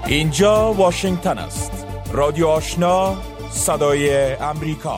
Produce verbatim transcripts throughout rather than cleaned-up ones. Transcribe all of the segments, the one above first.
اینجا واشنگتن است. رادیو آشنا، صدای امریکا.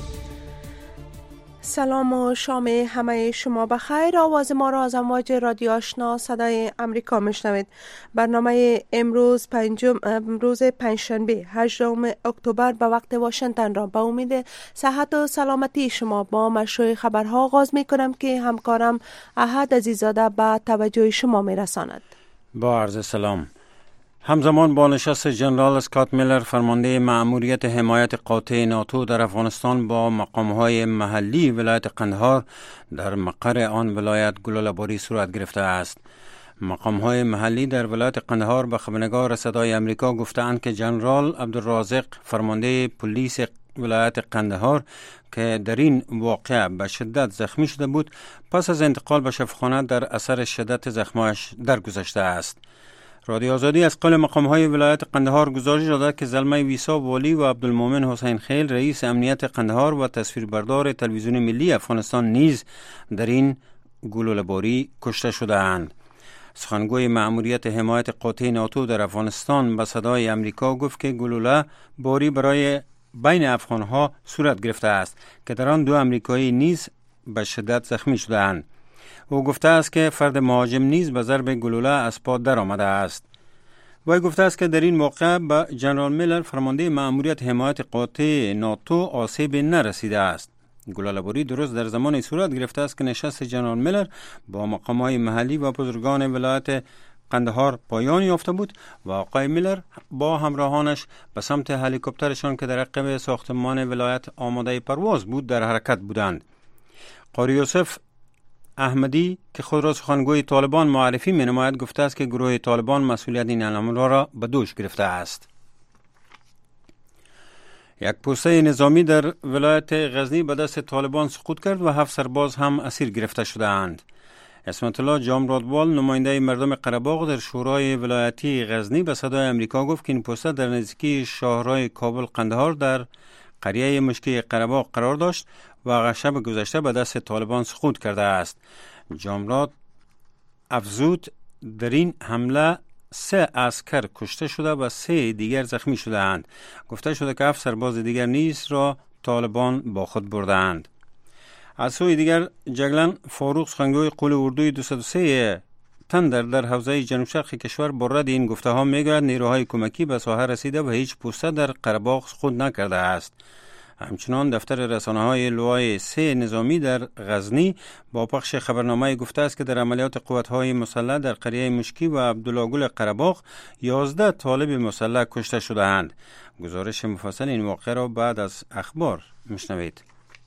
سلام و شام همه شما بخیر. آواز ما را از امواج رادیو آشنا صدای امریکا میشنوید. برنامه امروز پنجم روز پنجشنبه هجدهم اکتبر به وقت واشنگتن را به امید صحت و سلامتی شما با مشروع خبرها آغاز می کنم که همکارم احد عزیزاده به توجه شما می رساند. با عرض سلام. همزمان با نشست جنرال اسکات میلر فرمانده مأموریت حمایت قاطع ناتو در افغانستان با مقام‌های محلی ولایت قندهار در مقر آن ولایت گلوله‌باری صورت گرفته است. مقام‌های محلی در ولایت قندهار به خبرنگار صدای امریکا گفتند که جنرال عبدالرازق فرمانده پلیس ولایت قندهار که در این واقعه به شدت زخمی شده بود پس از انتقال به شفاخانه در اثر شدت زخمش درگذشته است. رادیو آزادی از قول مقام‌های ولایت قندهار گزارش داده که زلمه ویسا والی و عبدالمومن حسین خیل رئیس امنیت قندهار و تصویربردار تلویزیون ملی افغانستان نیز در این گلوله‌باری کشته شده‌اند. سخنگوی مأموریت حمایت قاطع ناتو در افغانستان به صدای امریکا گفت که گلوله باری برای بین افغان‌ها صورت گرفته است که در آن دو امریکایی نیز به شدت زخمی شده‌اند. او گفته است که فرد مهاجم نیز به ضرب گلوله از پا در آمده است. وی گفته است که در این موقع به جنرال میلر فرمانده مأموریت حمایت قاطع ناتو آسیب نرسیده است. گلوله‌باری درست در زمان صورت گرفته است که نشست جنرال میلر با مقام‌های محلی و بزرگان ولایت قندهار پایان یافته بود و آقای میلر با همراهانش به سمت هلیکوپترشان که در عقب ساختمان ولایت آماده پرواز بود در حرکت بودند. قاری یوسف احمدی که خود را سخنگوی طالبان معرفی می نماید گفته است که گروه طالبان مسئولیت این الامر را به دوش گرفته است. یک پوسته نظامی در ولایت غزنی به دست طالبان سقوط کرد و هفت سرباز هم اسیر گرفته شده اند. اسمت الله جامرادوال نماینده مردم قره‌باغ در شورای ولایتی غزنی به صدای امریکا گفت که این پوسته در نزدیکی شاهراه کابل قندهار در قریه مشکی قره‌باغ قرار داشت و شب گذشته به دست طالبان سقوط کرده است. جامراد افزود در این حمله سه عسکر کشته شده و سه دیگر زخمی شده اند. گفته شده که هفت سرباز دیگر نیز را طالبان با خود برده اند. از سوی دیگر جگلن فاروق سخنگوی قول اردوی دویست و سه تندر در حوزه جنوب شرق کشور با رد این گفته ها میگوید نیروهای کمکی به ساحه رسیده و هیچ پوسته در قره‌باغ سقوط نکرده است. همچنان دفتر رسانه‌های لوای سه نظامی در غزنی با پخش خبرنامه گفته است که در عملیات قوت‌های مسلح در قریه مشکی و عبدالله قره‌باغ یازده طالب مسلح کشته شده‌اند. گزارش مفصل این واقعه را بعد از اخبار میشنوید.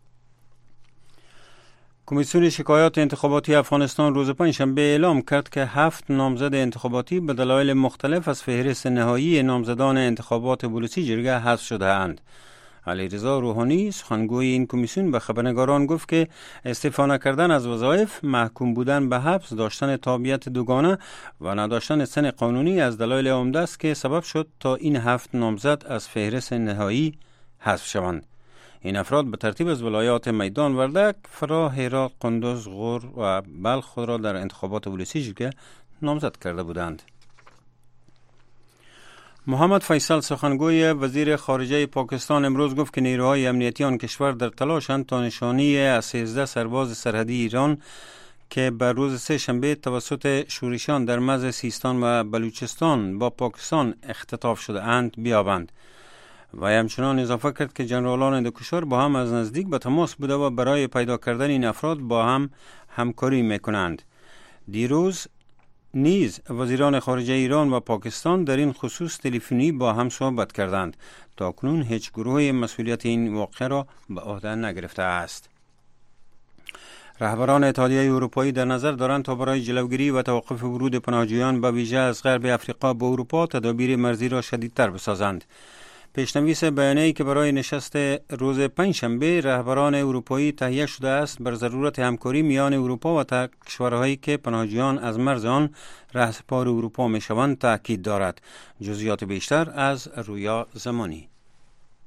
کمیسیون شکایات انتخاباتی افغانستان روز پنجشنبه اعلام کرد که هفت نامزد انتخاباتی به دلایل مختلف از فهرست نهایی نامزدان انتخابات بلوچی جرگه حذف شده‌اند. علیرضا روحانی سخنگوی این کمیسیون به خبرنگاران گفت که استعفا نکردن از وظایف، محکوم بودن به حبس، داشتن تابعیت دوگانه و نداشتن سن قانونی از دلایل عمده است که سبب شد تا این هفت نامزد از فهرست نهایی حذف شوند. این افراد به ترتیب از ولایات میدان وردک، فرا، هرات، قندوز، غور و بلخ خود را در انتخابات بلوچی که نامزد کرده بودند. محمد فیصل سخنگوی وزیر خارجه پاکستان امروز گفت که نیروهای امنیتی آن کشور در تلاشند تا نشانی از سیزده سرباز سرحدی ایران که بر روز سه شنبه توسط شورشیان در مرز سیستان و بلوچستان با پاکستان اختطاف شده اند بیابند. و همچنان اضافه کرد که جنرالان دو کشور با هم از نزدیک به تماس بوده و برای پیدا کردن این افراد با هم همکاری میکنند. دیروز نیز وزیران خارجه ایران و پاکستان در این خصوص تلفنی با هم صحبت کردند. تاکنون هیچ گروه مسئولیت این واقعه را به عهده نگرفته است. رهبران اتحادیه اروپایی در نظر دارند تا برای جلوگیری و توقف ورود پناهجویان به ویژه از غرب افریقا به اروپا تدابیر مرزی را شدیدتر بسازند. پیشنویس بیانیه‌ای که برای نشست روز پنجشنبه رهبران اروپایی تهیه شده است بر ضرورت همکاری میان اروپا و کشورهایی که پناهجویان از مرز آن رهسپار اروپا میشوند تاکید دارد. جزئیات بیشتر از رویا زمانی.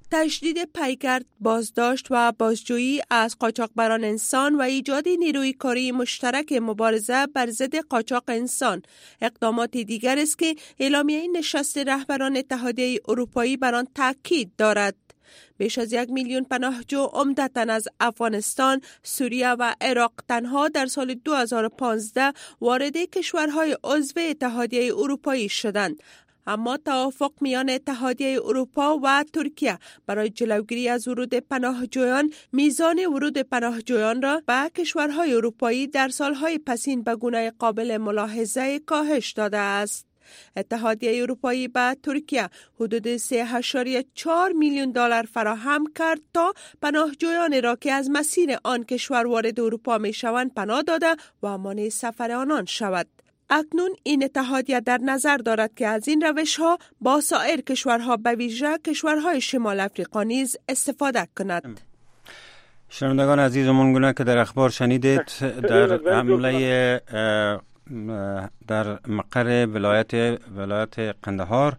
تجدید پیگرد، بازداشت و بازجویی از قاچاقبران انسان و ایجاد نیروی کاری مشترک مبارزه بر ضد قاچاق انسان اقدامات دیگر است که اعلامیه نشست رهبران اتحادیه اروپایی بر آن تاکید دارد. بیش از یک میلیون پناهجو عمدتاً از افغانستان، سوریه و عراق تنها در سال دو هزار و پانزده وارد کشورهای عضو اتحادیه اروپایی شدند. اما توافق میان اتحادیه اروپا و ترکیه برای جلوگیری از ورود پناهجویان میزان ورود پناهجویان را به کشورهای اروپایی در سالهای پسین به گونه قابل ملاحظه کاهش داده است. اتحادیه اروپایی به ترکیه حدود سه و چهار میلیون دلار فراهم کرد تا پناهجویان را که از مسیر آن کشور وارد اروپا می شوند پناه داده و مانع سفر آنان شود. اکنون این اتحادیه در نظر دارد که از این روش‌ها با سایر کشورها به ویژه کشورهای شمال افریقا نیز استفاده کند. شنوندگان عزیزمون گونه که در اخبار شنیدید، در حمله در مقر ولایت ولایت قندهار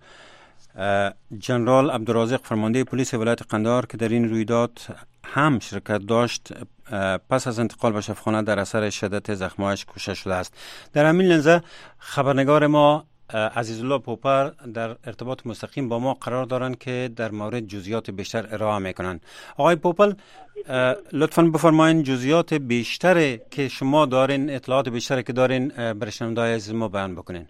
جنرال عبدالرازق فرمانده پلیس ولایت قندهار که در این رویداد هم شرکت داشت پس از انتقال به شفاخانه در اثر شدت زخم‌هایش کشته شده است. در همین لحظه خبرنگار ما عزیزالله پوپر در ارتباط مستقیم با ما قرار دارند که در مورد جزئیات بیشتر ارائه میکنند. آقای پوپل لطفاً بفرمایید جزئیات بیشتر که شما دارین، اطلاعات بیشتر که دارین برای شنوندگان عزیز ما بیان بکنین.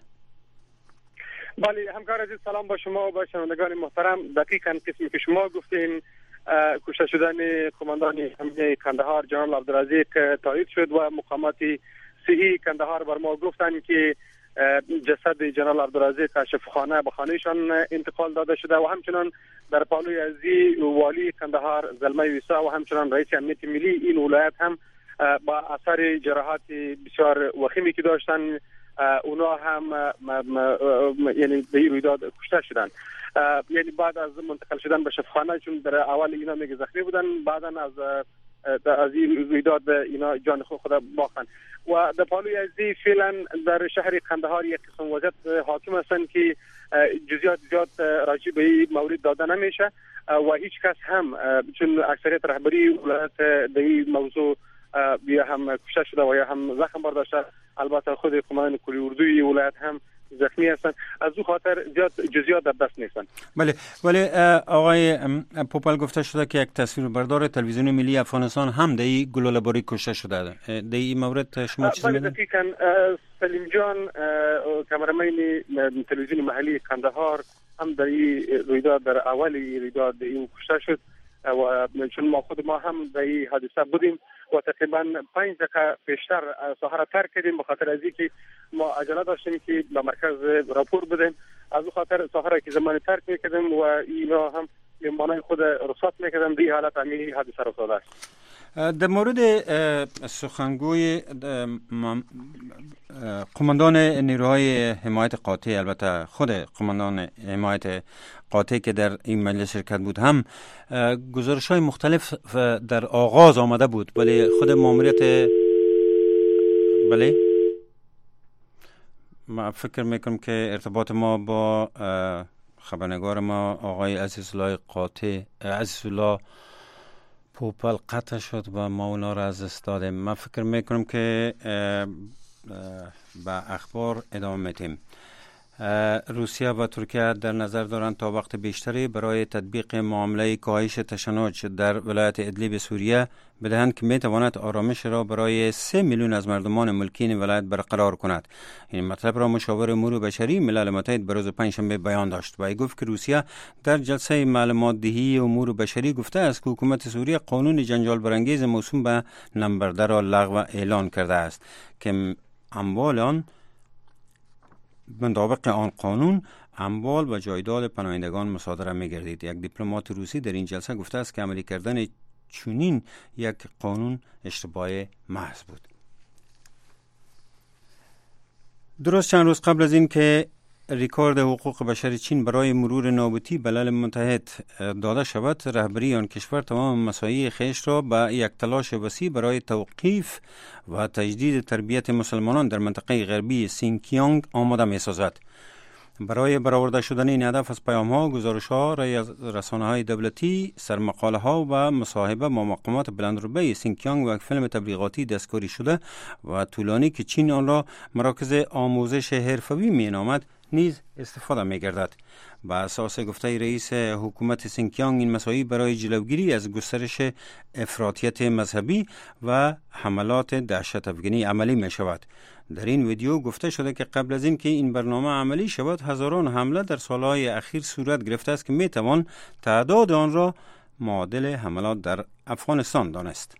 بله همکار عزیز، سلام با شما و با شنوندگان محترم. دقیقاً قسمی که شما گفتین کشته شدن کماندان حمله قندهار جنرال عبدالرازق تایید شد و مقامات صحی قندهار بر ما گفتند که جسد جنرال عبدالرازق از شفاخانه به خانهشان انتقال داده شده و همچنان در پالوی ازی والی قندهار زلمه ویسا و همچنان رئیس امنیت ملی این ولایت هم با اثر جراحات بسیار وخیمی که داشتن اونا هم یعنی به این رویداد کشته شدن. یعنی بعد از منتقل شدن به شفاخانه، چون در اول اینا میگه زخمی بودن، بعدا از از این رویداد اینا جان خود باختن و در پالوی ازی فعلا در شهر قندهار یک قسم وضعیت حاکم هستند که جزئیات زیاد راجع به این مورد داده نمیشه و هیچ کس هم چون اکثریت رهبری ولایت در این موضوع یا هم کشته شده و یا هم زخم برداشته. البته خود قماندان کلی اردوی ولایت هم زخمی هستند، از او خاطر زیاد جزئیات در دست نیستند. بله ولی آقای پوپل گفته شده که یک تصویربردار تلویزیون ملی افغانستان هم در این گلوله‌باری کشته شده. در این مورد شما چیزی می‌دونید؟ بله دقیقاً سلیم جان کامرمین تلویزیون محلی قندهار هم در این رویداد در اول رویداد این کشته شد و چون ما خود ما هم در این حادثه بودیم و تقریبا پنج دقیقه پیشتر ساحه ترک کردیم به خاطر از اینکه ما عجله داشتیم که به مرکز راپور بدیم. از اون خاطر ساحه که زمان ترک میکردیم و اینا هم مهمانای خود رخصت میکردن. در حالت همین حادثه رخ داده است. در مورد سخنگوی قماندان نیروهای حمایت قاطع، البته خود قماندان حمایت قاطع که در این مجلس شرکت بود، هم گزارش‌های مختلف در آغاز آمده بود، ولی خود ماموریت بله ما فکر میکنم که ارتباط ما با خبرنگار ما آقای عزیزالله قاطع عزیزالله پوپل قطع شد و ما اونا را از دست دادیم. من فکر میکنم که به اخبار ادامه میتیم. روسیه و ترکیه در نظر دارند تا وقت بیشتری برای تطبیق معامله کاهش تشنج در ولایت ادلیب سوریه بدهند که میتواند آرامش را برای سه میلیون از مردمان ملکین ولایت برقرار کند. این مطلب را مشاور امور بشری ملل متحد بروز پنجشنبه بیان داشت و گفت که روسیه در جلسه معلومات دهی امور بشری گفته است که حکومت سوریه قانون جنجال برانگیز موسوم به نمبرده را لغو اعلان کرده است که اموال آن مطابق آن قانون اموال و جایداد پناهندگان مصادره می‌گردید. یک دیپلمات روسی در این جلسه گفته است که عملی کردن چنین یک قانون اشتباه محض بود. درست چند روز قبل از این که ریکورد حقوق بشر چین برای مرور نابودی به ملل متحد داده شود، رهبری آن کشور تمام مساعی خویش را به یک تلاش وسیع برای توقیف و تجدید تربیت مسلمانان در منطقه غربی سینکیانگ آماده می سازد. برای برآورده شدن این هدف از پیام‌ها، گزارش‌ها، رسانه‌های دولتی، سرمقاله‌ها و مصاحبه با مقامات بلندرتبه سینکیانگ و فیلم تبلیغاتی دستکاری شده و طولانی که چین آن را مراکز آموزش حرفه‌ای می‌نامد نیز استفاده می‌گردد. با اساس گفته رئیس حکومت سینکیانگ این مساعی برای جلوگیری از گسترش افراطیت مذهبی و حملات دهشت افکنی عملی می شود. در این ویدیو گفته شده که قبل از این که این برنامه عملی شود هزاران حمله در سالهای اخیر صورت گرفته است که می توان تعداد آن را معادل حملات در افغانستان دانست.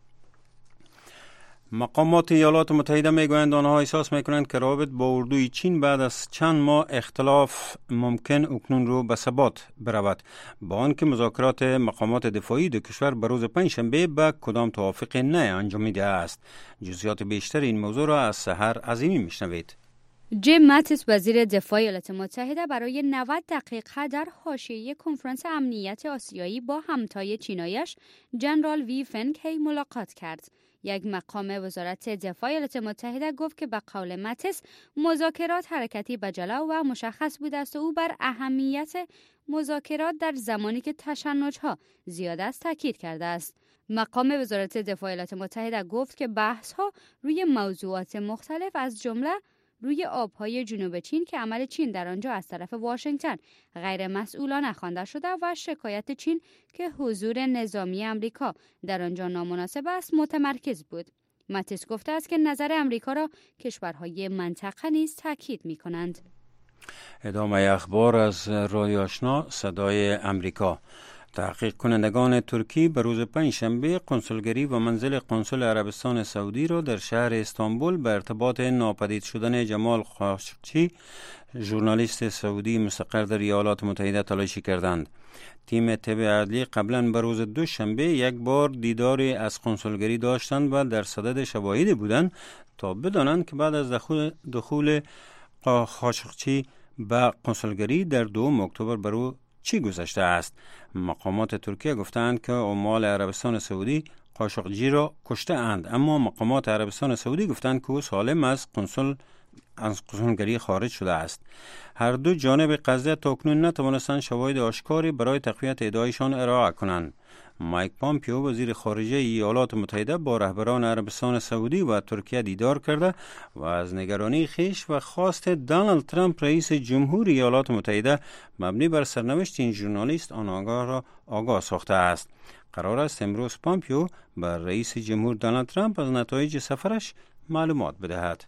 مقامات ایالات متحده میگویند آنها احساس میکنند که روابط با اردوی چین بعد از چند ماه اختلاف ممکن اکنون رو به ثبات برود، با آنکه مذاکرات مقامات دفاعی دو کشور به روز پنجشنبه به کدام توافق نه انجامیده است. جزئیات بیشتر این موضوع را از سحر عظیمی میشنوید. جیم ماتیس وزیر دفاع ایالات متحده برای نود دقیقه در حاشیه کنفرانس امنیت آسیایی با همتای چینایش جنرال وی فنگ هی ملاقات کرد. یک مقام وزارت دفاع ایالات متحده گفت که به قول ماتیس مذاکرات حرکتی به جلو و مشخص بوده است و او بر اهمیت مذاکرات در زمانی که تشنج‌ها زیاد است تاکید کرده است. مقام وزارت دفاع ایالات متحده گفت که بحث‌ها روی موضوعات مختلف از جمله روی آبهای جنوب چین که عمل چین در آنجا از طرف واشنگتن غیر مسئولانه خوانده شده و شکایت چین که حضور نظامی امریکا در آنجا نامناسب است متمرکز بود. ماتیس گفته است که نظر امریکا را کشورهای منطقه نیز تاکید می‌کنند. ادامه اخبار از رادیو آشنا صدای امریکا. تحقیق کنندگان ترکی به روز پنجشنبه کنسولگری و منزل قنسل عربستان سعودی را در شهر استانبول به ارتباط ناپدید شدن جمال خاشقچی، ژورنالیست سعودی مستقر در ایالات متحده، تلاشی کردند. تیم طب عدلی قبلا به روز دوشنبه یک بار دیداری از قنسولگری داشتند و در صدد شواهدی بودند تا بدانند که بعد از دخول, دخول خاشقچی به قنسولگری در دوم اکتبر بر او چی گذشته است. مقامات ترکیه گفتند که عمال عربستان سعودی خاشقچی را کشته اند، اما مقامات عربستان سعودی گفتند که او سالم از قنسل از قنسولگری خارج شده است. هر دو جانب قضیه تاکنون نتوانستند شواهد آشکاری برای تقویت ادعایشان ارائه کنند. مایک پامپیو وزیر خارجه ایالات متحده با رهبران عربستان سعودی و ترکیه دیدار کرده و از نگرانی خویش و خواست دونالد ترامپ رئیس جمهور ایالات متحده مبنی بر سرنوشت این ژورنالیست آن آگاه را آگاه ساخته است. قرار است امروز پامپیو بر رئیس جمهور دونالد ترامپ از نتایج سفرش معلومات بدهد.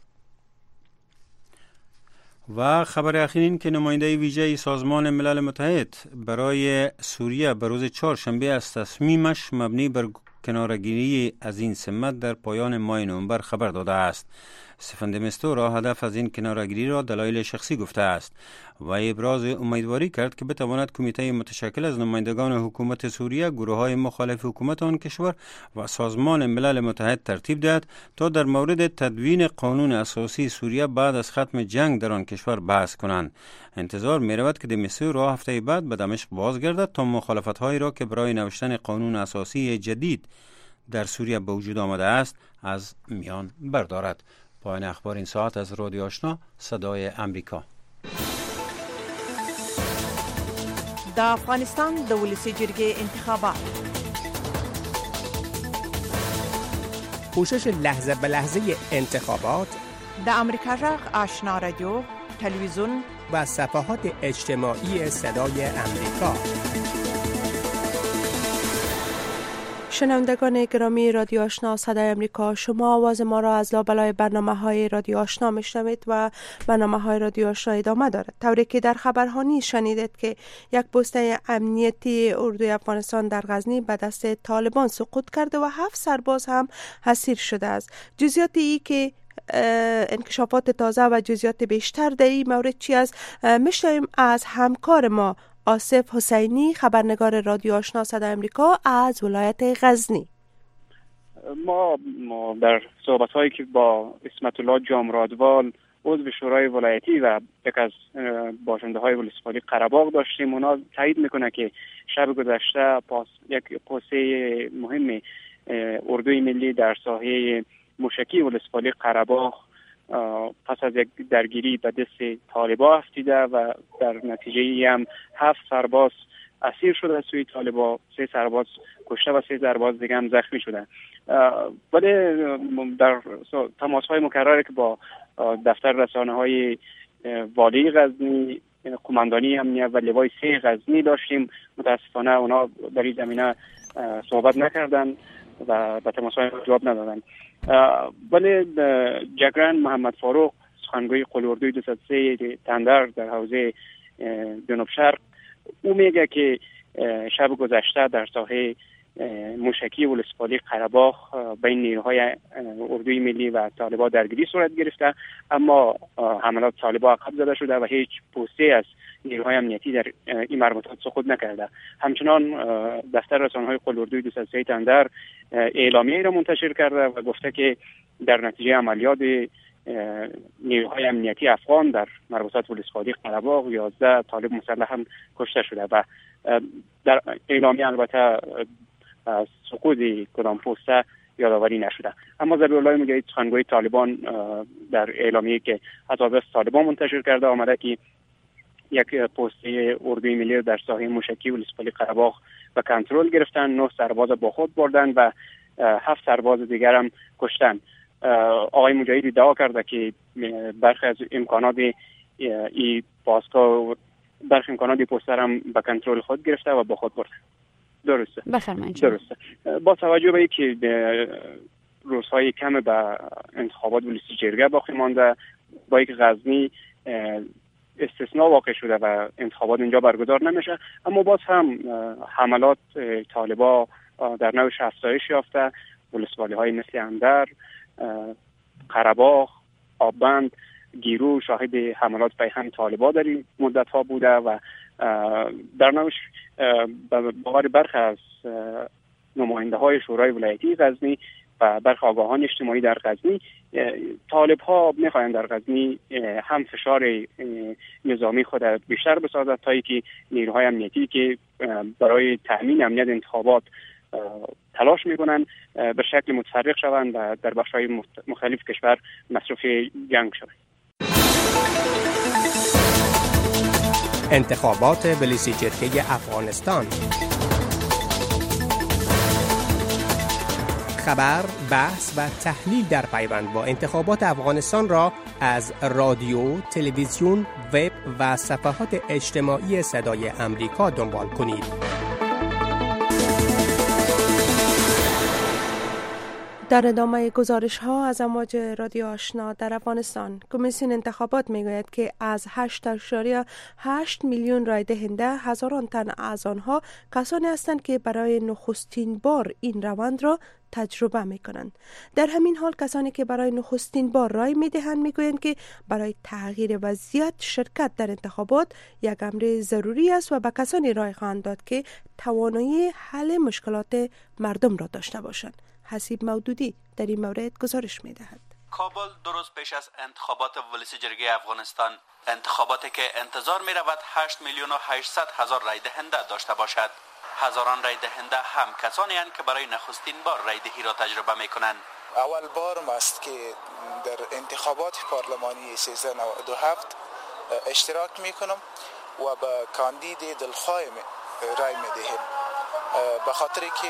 و خبر اخیر این که نماینده ویژه سازمان ملل متحد برای سوریه به روز چهارشنبه از تصمیمش مبنی بر کنارگیری از این سمت در پایان ماه نوامبر خبر داده است. استفن د میستورا هدف از این کنارگیری را دلایل شخصی گفته است و ابراز امیدواری کرد که بتواند کمیته متشکل از نمایندگان حکومت سوریه، گروه‌های مخالف حکومت آن کشور و سازمان ملل متحد ترتیب دهد تا در مورد تدوین قانون اساسی سوریه بعد از ختم جنگ در آن کشور بحث کنند. انتظار می رود که د میستورا هفته بعد به دمشق بازگردد تا مخالفت‌هایی را که برای نوشتن قانون اساسی جدید در سوریه به وجود آمده است از میان بردارد. پایان اخبار این ساعت از رادیو آشنا صدای امریکا. د افغانستان د ولسی جرګې انتخابات، پوشش لحظه به لحظه انتخابات د امریکا جغ آشنا رادیو، تلویزیون و صفحات اجتماعی صدای امریکا. شنوندگان گرامی رادیو آشنا صدای امریکا، شما آواز ما را از لابلای برنامه های رادیو آشنا میشنوید و برنامه های رادیو آشنا ادامه دارد. طوری که در خبرها نیز شنیدید که یک پست امنیتی اردوی افغانستان در غزنی به دست طالبان سقوط کرده و هفت سرباز هم اسیر شده است. جزئیات ای که انکشافات تازه و جزئیات بیشتر در این مورد چی است میشنویم از همکار ما آصف حسینی، خبرنگار رادیو آشنا صدای امریکا از ولایت غزنی. ما, ما در صحبت‌هایی که با اسمت الله جامرادوال عضو شورای ولایتی و یک از باشنده‌های ولسوالی قره‌باغ داشتیم، اونا تایید میکنه که شب گذشته پاس یک پوسته مهم اردوی ملی در ساحه موشکی ولسوالی قره‌باغ پس از یک درگیری به دست طالبا افتیده و در نتیجه هم هفت سرباز اسیر شده سوی طالبا، سه سرباز کشته و سه سرباز دیگه هم زخمی شده. ولی در تماس‌های مکرری که با دفتر رسانه‌های والی غزنی، قماندانی امنیت و لوای سه غزنی داشتیم، متاسفانه اونا در این زمینه صحبت نکردن و به تماس‌های جواب ندادن. ولی جگرن محمد فاروق، سخنگوی قلوردوی دویست و سه تندر در حوزه جنوب شرق، او میگه که شب گذشته در ساحه موشکی ولسوالی قره‌باغ بین نیروهای اردوی ملی و طالبان درگیری صورت گرفته، اما حملات طالبان عقب زده شده و هیچ پوسته از نیروهای امنیتی در این مربوطات سقوط نکرده. همچنان دفتر رسانه‌های قلوردوی دویست و سه تندر اعلامیه را منتشر کرده و گفته که در نتیجه عملیات نیروهای امنیتی افغان در مربوطات ولسوالی قره‌باغ یازده طالب مسلح هم کشته شده و در اعلامیه البته از سقوط کدام پوسته یادآوری نشده. اما ذبیح‌الله مجاهد، سخنگوی طالبان، در اعلامیه که از آدرس طالبان منتشر کرده آمده که یک پوسته اردوی ملی در ساحه موشکی ولسوالی قره‌باغ و کنترل گرفتن، نه سرباز با خود بردن و هفت سرباز دیگر هم کشتن. آقای مجاهد ادعا کرده که برخی از امکانات ای پاسگاه برخی امکانات پوسته هم به کنترل خود گرفته و با خود برده. درسته. بفرمایید. درسته. با توجه به اینکه روزهای کم به انتخابات ولسی جرگه باقی مانده، با اینکه غزنی استثناء واقع شده و انتخابات اینجا برگزار نمیشه، اما باز هم حملات طالبا در نوعش افزایش یافته. ولسوالی های مثل اندر، قره‌باغ، آبند، گیرو شاهد حملات پیهن طالبا در این مدت ها بوده و در نوعش باور برخی از نماینده های شورای ولایتی غزنی و برخی آگاهان اجتماعی در غزنی، طالب ها میخواهند در غزنی هم فشار نظامی خود بیشتر بسازد تا اینکه نیروهای امنیتی که برای تأمین امنیت انتخابات تلاش میکنن به شکل متفرق شوند و در بخش‌های مختلف کشور مصروف جنگ شوند. انتخابات ولسی جرگه افغانستان. خبر، بحث و تحلیل در پیوند با انتخابات افغانستان را از رادیو، تلویزیون، وب و صفحات اجتماعی صدای امریکا دنبال کنید. در ادامه گزارش ها از امواج رادیو آشنا در افغانستان، کمیسیون انتخابات میگوید که از هشت اشاریه هشت میلیون رای دهنده، هزاران تن از آنها کسانی هستند که برای نخستین بار این روند را تجربه می کنند. در همین حال کسانی که برای نخستین بار رای می دهند می گویند که برای تغییر وضعیت شرکت در انتخابات یک امر ضروری است و به کسانی رای خواهند داد که توانایی حل مشکلات مردم را داشته باشند. حسیب مودودی در این مورد گزارش می دهد. کابل دو روز پیش از انتخابات ولسی جرگه افغانستان، انتخاباتی که انتظار می رود هشت میلیون و هشتصد هزار رای دهنده داشته باشد. هزاران رای دهنده هم کسانی هستند که برای نخستین بار رای دهی را تجربه می کنند. اول بارم است که در انتخابات پارلمانی سیزده نود و هفت اشتراک می کنم و به کاندید دلخواه رای می دهم، به خاطر که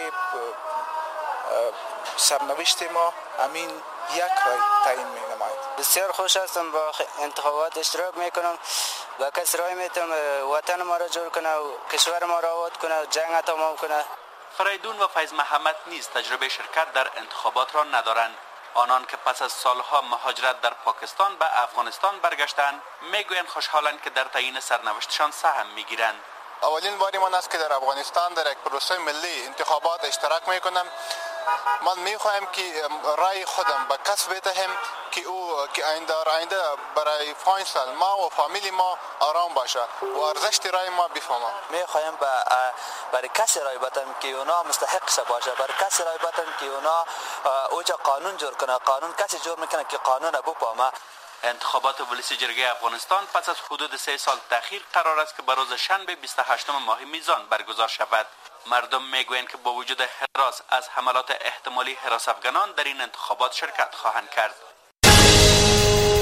سرنوشت ما امین یک رای تعیین می نماید. بسیار خوش هستم با انتخابات اشتراک می کنم و کس رای می تم وطن ما را جور کنه و کشور ما را آباد کنه و جنگ تمام کنه. فریدون و فیض محمد نیز تجربه شرکت در انتخابات را ندارند. آنان که پس از سالها مهاجرت در پاکستان به افغانستان برگشتند میگویند خوشحالند که در تعیین سرنوشتشان سهم میگیرند. اولین باری من است که در افغانستان در یک پروسه ملی انتخابات اشتراک میکنم. من میخواهم که رای خودم به کس بدهم که او که آینده آینده برای پنج سال ما و فامیلی ما آرام باشه و ارزش رای ما بفهمم. میخواهم به برای کسی رای بدم که اونا مستحق باشه، برای کسی رای بدم که اونا اوجا قانون جور کنه. قانون کسی جور میکنه که قانون بفهمه. انتخابات ولسی جرگه افغانستان پس از حدود سه سال تأخیر قرار است که به روز شنبه بیست و هشتم ماه میزان برگزار شود. مردم میگویند که با وجود هراس از حملات احتمالی هراس افغانان در این انتخابات شرکت خواهند کرد.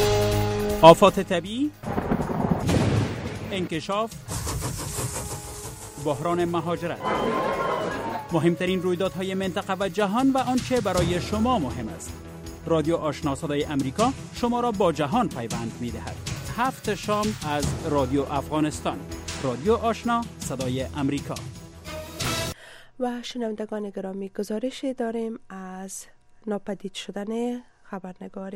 آفات طبیعی، انکشاف، بحران مهاجرت، مهمترین رویدادهای منطقه و جهان و آنچه برای شما مهم است. رادیو آشنا صدای امریکا شما را با جهان پیوند می‌دهد. هفت شام از رادیو افغانستان. رادیو آشنا صدای امریکا. و شنوندگان گرامی، گزارش داریم از ناپدید شدن خبرنگار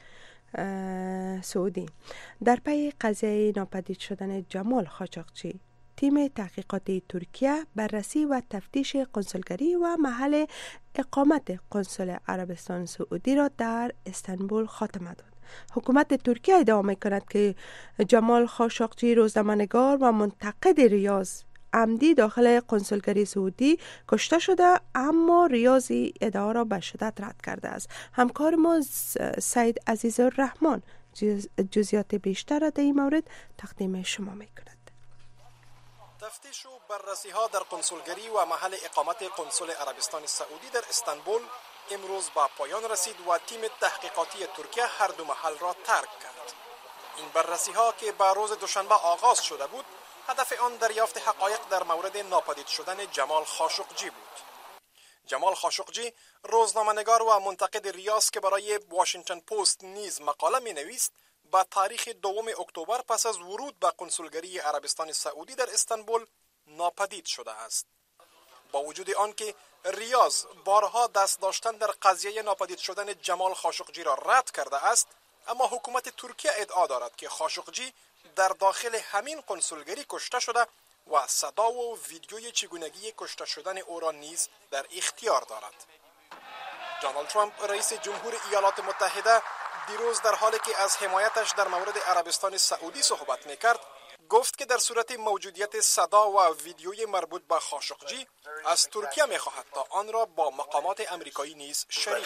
سعودی. در پی قضیه ناپدید شدن جمال خاشقجی، تیم تحقیقاتی ترکیه بررسی و تفتیش کنسولگری و محل اقامت قنسل عربستان سعودی را در استانبول خاتمه داد. حکومت ترکیه ادعا می‌کند که جمال خاشقجی روزنامه‌نگار و منتقد ریاض عمدی داخل قنسولگری سعودی کشته شده، اما ریاضی ادعا را به شدت رد کرده است. همکار ما سید عزیزالرحمن جزئیات بیشتر را در این مورد تقدیم شما می‌کند. تفتیش و بررسی ها در قنسولگری و محل اقامت قنسل عربستان سعودی در استانبول امروز به پایان رسید و تیم تحقیقاتی ترکیه هر دو محل را ترک کرد. این بررسی ها که به روز دوشنبه آغاز شده بود، هدف آن دریافت حقایق در مورد ناپدید شدن جمال خاشقجی بود. جمال خاشقجی روزنامه‌نگار و منتقد ریاض که برای واشنگتن پست نیز مقاله می‌نویست، با تاریخ دوم اکتبر پس از ورود به قنسولگری عربستان سعودی در استانبول ناپدید شده است. با وجود آنکه ریاض بارها دست داشتن در قضیه ناپدید شدن جمال خاشقجی را رد کرده است، اما حکومت ترکیه ادعا دارد که خاشقجی در داخل همین قنسولگری کشته شده و صدا و ویدیوی چگونگی کشته شدن او را نیز در اختیار دارد. دونالد ترامپ رئیس جمهور ایالات متحده دیروز در حالی که از حمایتش در مورد عربستان سعودی صحبت میکرد، گفت که در صورت موجودیت صدا و ویدیوی مربوط به خاشقجی از ترکیه میخواهد تا آن را با مقامات امریکایی نیز شریک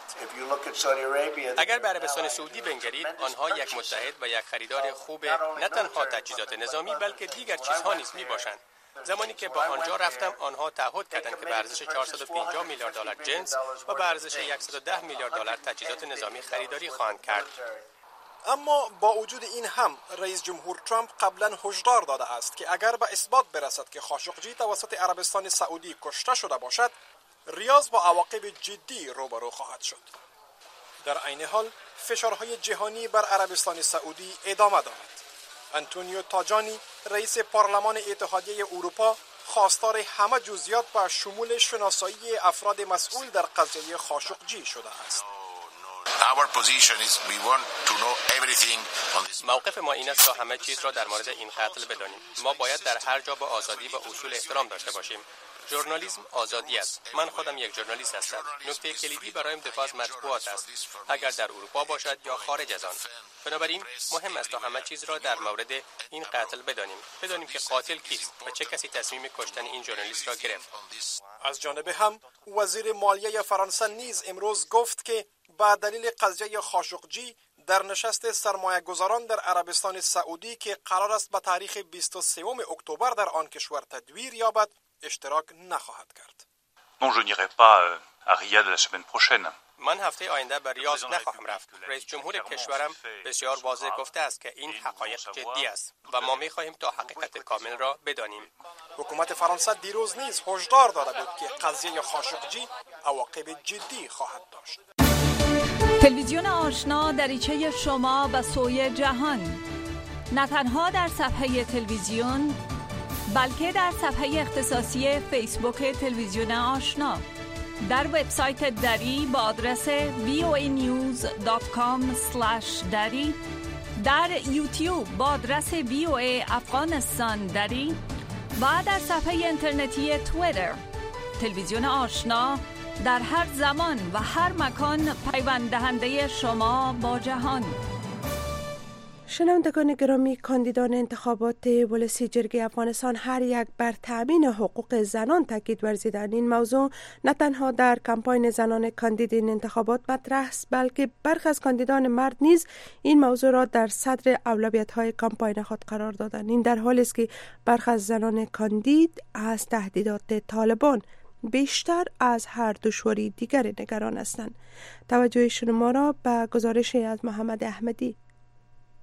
کند. اگر به عربستان سعودی بنگرید، آنها یک متحد و یک خریدار خوب نه تنها تجهیزات نظامی بلکه دیگر چیزها نیز میباشند. زمانی که با آنجا رفتم، آنها تعهد کردند که به ارزش چهارصد و پنجاه میلیارد دلار جنس و به ارزش صد و ده میلیارد دلار تجهیزات نظامی خریداری خواهند کرد. اما با وجود این هم رئیس جمهور ترامپ قبلا هشدار داده است که اگر به اثبات برسد که خاشقجی توسط عربستان سعودی کشته شده باشد، ریاض با عواقب جدی روبرو خواهد شد. در عین حال فشارهای جهانی بر عربستان سعودی ادامه دارد. انتونیو تاجانی رئیس پارلمان اتحادیه اروپا خواستار همه جزئیات با شمول شناسایی افراد مسئول در قضیه خاشقجی شده است. موقف ما این است تا همه چیز را در مورد این قتل بدانیم. ما باید در هر جا به آزادی و اصول احترام داشته باشیم. ژورنالیسم آزادی است. من خودم یک ژورنالیست هستم. نکته کلیدی برایم دفاع از مطبوعات است، اگر در اروپا باشد یا خارج از آن. بنابراین مهم است تا همه چیز را در مورد این قتل بدانیم. بدانیم که قاتل کیست و چه کسی تصمیم کشتن این ژورنالیست را گرفت. از جانب هم وزیر مالیه فرانسه نیز امروز گفت که با دلیل قضیه خاشقجی در نشست سرمایه گذاران در عربستان سعودی که قرار است به تاریخ بیست و سوم اکتبر در آن کشور تدویر یابد، اشتراک نخواهد کرد. Non, je n'irai pas à Riyad la semaine prochaine. من هفته آینده به ریاض نخواهم رفت. رئیس جمهور کشورم بسیار واضح گفته است که این حقایق جدی است و ما می‌خواهیم تا حقیقت کامل را بدانیم. حکومت فرانسه دیروز نیز هشدار داده بود که قضیه خاشقجی عواقب جدی خواهد داشت. تلویزیون آشنا دریچه شما به سوی جهان، نه تنها در صفحه تلویزیون بلکه در صفحه اختصاصی فیسبوک تلویزیون آشنا، در وبسایت دری با آدرس وی او ای نیوز دات کام اسلش دری، در یوتیوب با آدرس وی او ای افغانستان دری و در صفحه اینترنتی توییتر. تلویزیون آشنا در هر زمان و هر مکان پیوند دهنده شما با جهان. شنوندگان گرامی، کاندیدان انتخابات ولسی جرگه افغانستان هر یک بر تامین حقوق زنان تاکید ورزیدند. این موضوع نه تنها در کمپاین زنان کاندید این انتخابات مطرح است، بلکه برخی از کاندیدان مرد نیز این موضوع را در صدر اولویت‌های کمپاین خود قرار دادند. این در حالی است که برخی از زنان کاندید از تهدیدات طالبان بیشتر از هر دشواری دیگر نگران هستند. توجه شما را به گزارش از محمد احمدی.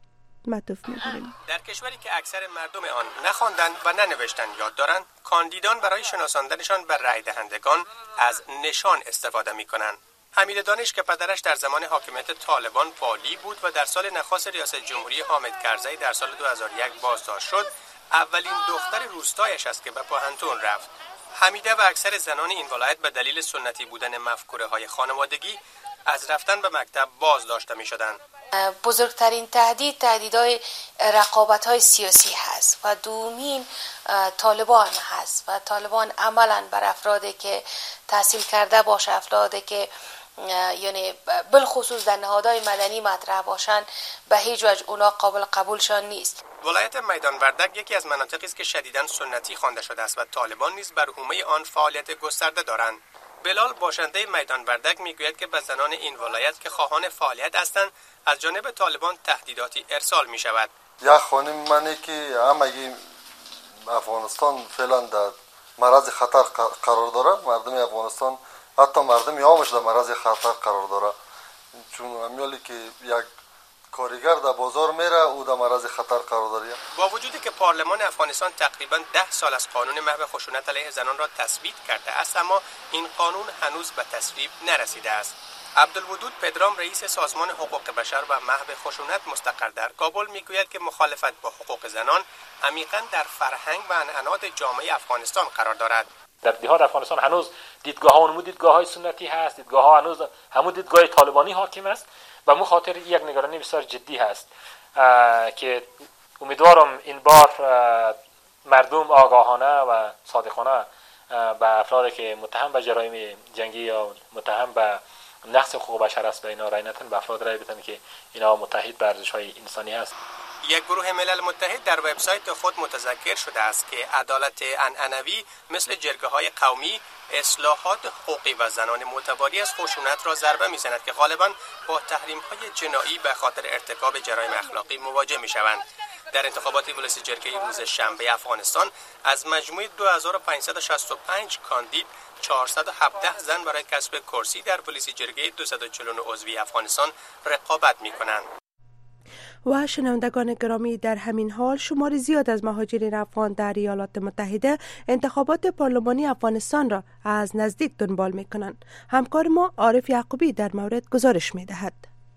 معطوف می‌کنیم. در کشوری که اکثر مردم آن نخواندن و ننوشتن یاد دارند، کاندیدان برای شناساندنشان به رای دهندگان از نشان استفاده می‌کنند. حمید دانش که پدرش در زمان حاکمیت طالبان والی بود و در سال نخست ریاست جمهوری حامد کرزی در سال دو هزار و یک بازداشت شد، اولین دختر روستایش است که به پاهنتون رفت. حمیده و اکثر زنان این ولایت به دلیل سنتی بودن مفکوره‌های خانوادگی از رفتن به مکتب باز داشته می‌شدند. بزرگترین تهدید تهدیدهای رقابت‌های سیاسی هست و دومین طالبان هست و طالبان عملاً بر افرادی که تحصیل کرده باشه، افرادی که یعنی بالخصوص در نهادهای مدنی مطرح باشند، به هیچ وجه اونا قابل قبولشان نیست. ولایت میدان وردک یکی از مناطقی است که شدیداً سنتی خوانده شده است و طالبان نیز بر حومه آن فعالیت گسترده دارند. بلال باشنده میدان وردک میگوید که به زنان این ولایت که خواهان فعالیت هستند از جانب طالبان تهدیداتی ارسال می شود. یک خانم منی که همگی افغانستان فعلا در معرض خطر قرار داره، مردم افغانستان حتی مردم عامش در معرض خطر قرار داره، چون امیالی که یک کارگر در بازار میره او در معرض خطر قرار داره. با وجودی که پارلمان افغانستان تقریبا ده سال از قانون محو خشونت علیه زنان را تصویب کرده است، اما این قانون هنوز به تصویب نرسیده است. عبدالودود پدرام رئیس سازمان حقوق بشر و محو خشونت مستقر در کابل میگوید که مخالفت با حقوق زنان عمیقاً در فرهنگ و عنعنات جامعه افغانستان قرار دارد. در دیهات افغانستان هنوز دیدگاه ها همون دیدگاه های سنتی هست، دیدگاه ها هنوز همون دیدگاه طالبانی حاکم است و مو خاطر یک نگرانی بسیار جدی هست که امیدوارم این بار مردم آگاهانه و صادقانه به افرادی که متهم به جرایم جنگی یا متهم به نقض حقوق بشر است به اینا رای ندن، به افراد رای بدن که اینا متحد به ارزش‌های انسانی هست. یک گروه ملل متحد در وبسایت خود متذکر شده است که عدالت عنعنوی مثل جرگه‌های قومی، اصلاحات حقوقی و زنان معتبری از خشونت را ضربه می‌زند که غالباً با تحریم‌های جنایی به خاطر ارتکاب جرایم اخلاقی مواجه می‌شوند. در انتخابات ولایت جرگه روز شنبه افغانستان از مجموع دو هزار و پانصد و شصت و پنج کاندید چهارصد و هفده زن برای کسب کرسی در ولایت جرگه دویست و چهل و نه عضوی افغانستان رقابت می‌کنند. و شنوندگان گرامی، در همین حال شمار زیاد از مهاجرین افغان در ایالات متحده انتخابات پارلمانی افغانستان را از نزدیک دنبال می کنند. همکار ما عارف یعقوبی در مورد گزارش می دهد.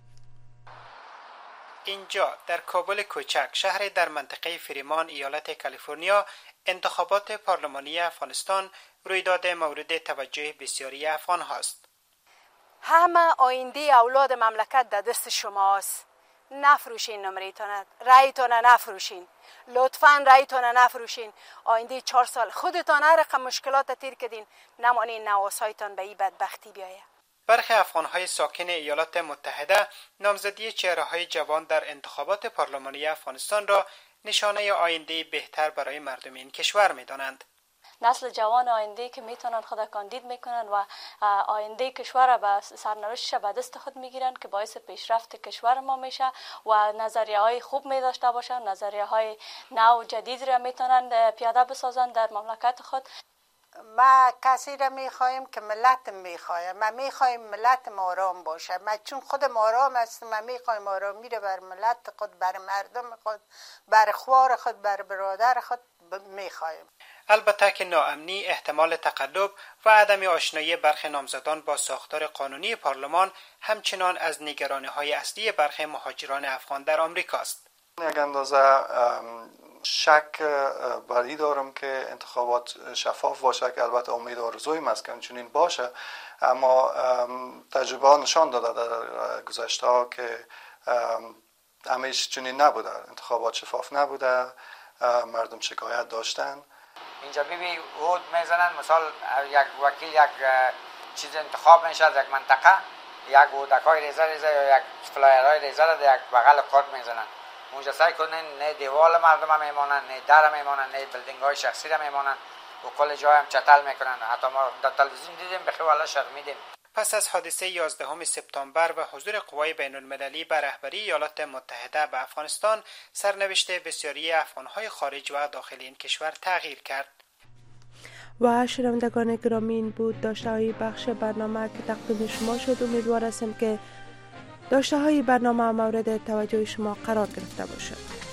اینجا در کابل کوچک، شهر در منطقه فریمان ایالت کالیفرنیا، انتخابات پارلمانی افغانستان رویداد مورد توجه بسیاری افغان هاست. همه آینده اولاد مملکت در دست شماست. نفروشین نمریتان، رایتان نفروشین، لطفاً رایتان نفروشین. آینده چهار سال خودتان هر رقم مشکلات تیر کردین، نمانین نواسایتان به این بدبختی بیایه. برخی افغان‌های ساکن ایالات متحده نامزدی چهره‌های جوان در انتخابات پارلمانی افغانستان را نشانه آینده بهتر برای مردم این کشور می‌دانند. نسل جوان آینده که میتونن خود کاندید میکنن و آینده کشور را به سرنوشتش به دست خود میگیرن که باعث پیشرفت کشور ما میشه و نظریه های خوب میداشته باشن، نظریه های نو و جدید را میتونن پیاده بسازن در مملکت خود. ما کسی را میخوایم که ملت میخوایم، ما میخوایم ملت ما آرام باشه. ما چون خودم آرام هستم، ما میخوایم آرامی را بر ملت خود، بر مردم خود، بر خوار خود، بر برادر خود میخوایم. البته که ناامنی، احتمال تقلب و عدم آشنایی برخی نامزدان با ساختار قانونی پارلمان همچنان از نگرانی‌های اصلی برخی مهاجران افغان در آمریکا است. یک اندازه شک بری دارم که انتخابات شفاف باشه، که البته امید آرزویم است که چنین باشه، اما تجربه نشان داده در گذشته ها که همیشه چنین نبوده. انتخابات شفاف نبوده، مردم شکایت داشتن. اینجا ببین عود میزنن، مثال یک وکیل یک چیز انتخاب میشه از یک منطقه، یک عودکای ریزه ریزه یا یک فلایرهای ریزه را در یک بغل کارت میزنن. اونجا سعی کنن نه دیوال مردم هم میمانن، نه در میمانن، نه بلدینگ های شخصی را میمانن و کل جای هم چتل میکنن. حتی ما در تلویزیون دیدیم، بخی والا شرمیدیم. پس از حادثه یازدهم سپتامبر و حضور قوای بین المللی به رهبری ایالات متحده به افغانستان، سرنوشت بسیاری افغان‌های خارج و داخل این کشور تغییر کرد. و شنوندگان گرامی، این بود داشته های بخش برنامه که تقدیم شما شد. امیدوار هستم که داشته های برنامه مورد توجه شما قرار گرفته باشد.